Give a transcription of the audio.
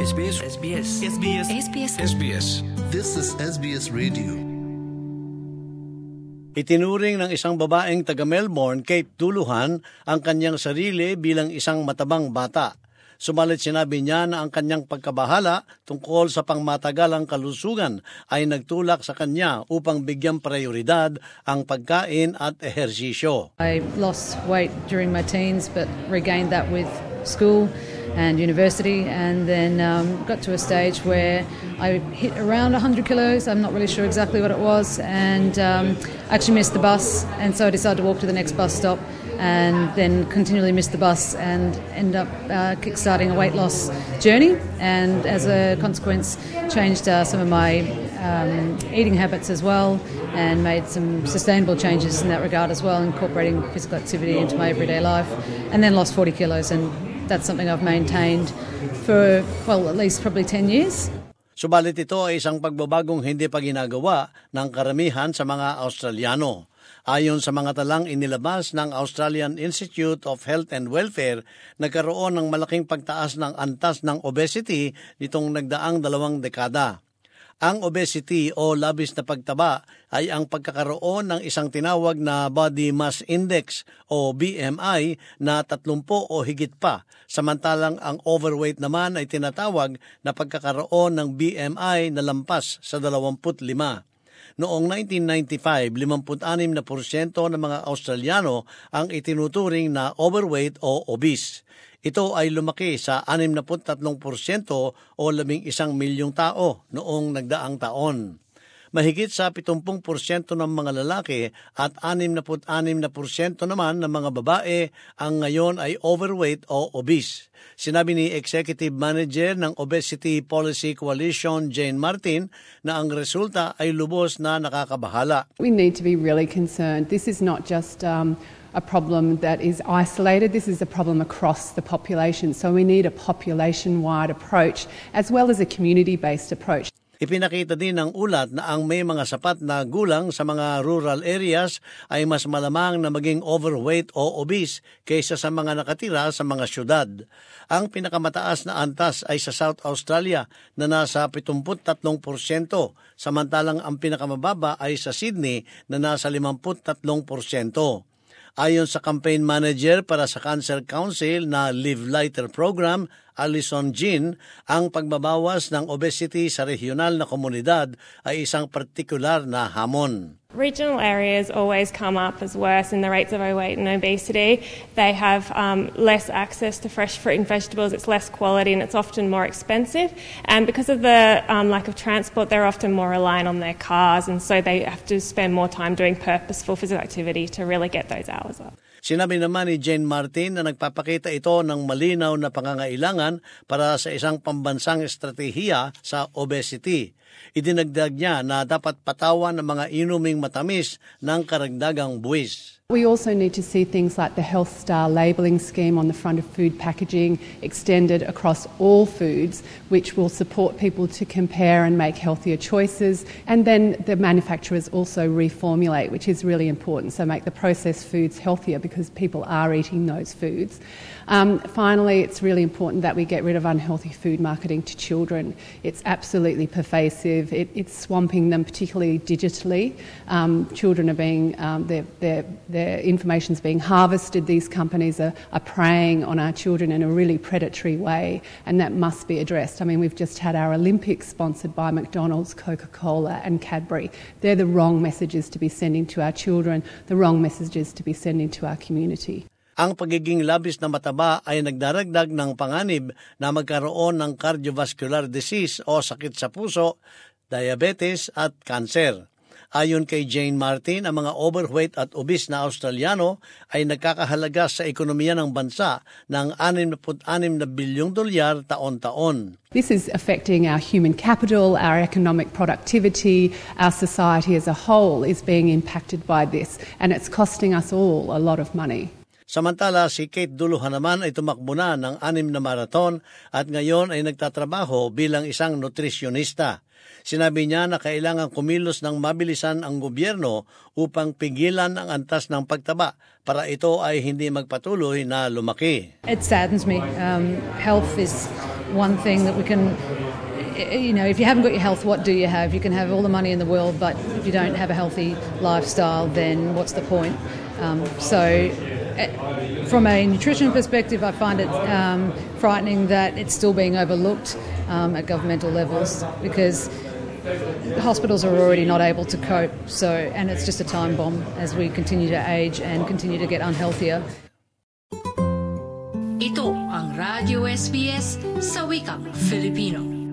SBS SBS SBS SBS SBS This is SBS Radio. Itinuring ng isang babaeng taga Melbourne, Kate Duluhan, ang kanyang sarili bilang isang matabang bata. Sumalit sinabi niya na ang kanyang pagkabahala tungkol sa pangmatagalang kalusugan ay nagtulak sa kanya upang bigyang prioridad ang pagkain at ehersisyo. I lost weight during my teens but regained that with school and university, and then got to a stage where I hit around 100 kilos. I'm not really sure exactly what it was, and actually missed the bus, and so I decided to walk to the next bus stop and then continually missed the bus and end up kick-starting a weight loss journey, and as a consequence changed some of my eating habits as well, and made some sustainable changes in that regard as well, incorporating physical activity into my everyday life, and then lost 40 kilos, and that's something I've maintained for, well, at least probably 10 years. Subalit ito ay isang pagbabagong hindi pa ginagawa ng karamihan sa mga Australiano. Ayon sa mga talang inilabas ng Australian Institute of Health and Welfare, nagkaroon ng malaking pagtaas ng antas ng obesity nitong nagdaang 2 dekada. Ang obesity o labis na pagtaba ay ang pagkakaroon ng isang tinawag na Body Mass Index o BMI na 30 o higit pa, samantalang ang overweight naman ay tinatawag na pagkakaroon ng BMI na lampas sa 25. Noong 1995, 56% ng mga Australiano ang itinuturing na overweight o obese. Ito ay lumaki sa 63% o 11 milyong tao noong nagdaang taon. Mahigit sa 70% ng mga lalaki at 66% naman ng mga babae ang ngayon ay overweight o obese. Sinabi ni Executive Manager ng Obesity Policy Coalition, Jane Martin, na ang resulta ay lubos na nakakabahala. We need to be really concerned. This is not just a problem that is isolated. This is a problem across the population. So we need a population-wide approach as well as a community-based approach. Ipinakita din ng ulat na ang may mga sapat na gulang sa mga rural areas ay mas malamang na maging overweight o obese kaysa sa mga nakatira sa mga syudad. Ang pinakamataas na antas ay sa South Australia na nasa 73%, samantalang ang pinakamababa ay sa Sydney na nasa 53%. Ayon sa campaign manager para sa Cancer Council na Live Lighter program, Alison Jean, ang pagbabawas ng obesity sa regional na komunidad ay isang partikular na hamon. Regional areas always come up as worse in the rates of overweight and obesity. They have less access to fresh fruit and vegetables, it's less quality and it's often more expensive. And because of the lack of transport, they're often more reliant on their cars, and so they have to spend more time doing purposeful physical activity to really get those hours up. Sinabi naman ni Jane Martin na nagpapakita ito ng malinaw na pangangailangan para sa isang pambansang estratehiya sa obesity. Idinagdag niya na dapat patawan ng mga inuming matamis ng karagdagang buwis. We also need to see things like the Health Star labelling scheme on the front of food packaging extended across all foods, which will support people to compare and make healthier choices. And then the manufacturers also reformulate, which is really important, so make the processed foods healthier because people are eating those foods. Finally, it's really important that we get rid of unhealthy food marketing to children. It's absolutely pervasive. It's swamping them, particularly digitally. Children are being, their information's being harvested. These companies are preying on our children in a really predatory way, and that must be addressed. I mean, we've just had our Olympics sponsored by McDonald's, Coca-Cola and Cadbury. They're the wrong messages to be sending to our children, the wrong messages to be sending to our community. Ang pagiging labis na mataba ay nagdaragdag ng panganib na magkaroon ng cardiovascular disease o sakit sa puso, diabetes at kanser. Ayon kay Jane Martin, ang mga overweight at obese na Australiano ay nagkakahalaga sa ekonomiya ng bansa ng $66 na bilyong taon-taon. This is affecting our human capital, our economic productivity, our society as a whole is being impacted by this, and it's costing us all a lot of money. Samantala, si Kate Duluhan naman ay tumakbo na ng 6 na marathon at ngayon ay nagtatrabaho bilang isang nutrisyonista. Sinabi niya na kailangan kumilos ng mabilisan ang gobyerno upang pigilan ang antas ng pagtaba para ito ay hindi magpatuloy na lumaki. It saddens me. Health is one thing that we can, if you haven't got your health, what do you have? You can have all the money in the world, but if you don't have a healthy lifestyle, then what's the point? From a nutrition perspective, I find it frightening that it's still being overlooked at governmental levels, because hospitals are already not able to cope. And it's just a time bomb as we continue to age and continue to get unhealthier. Ito ang Radio SBS sa wikang Filipino.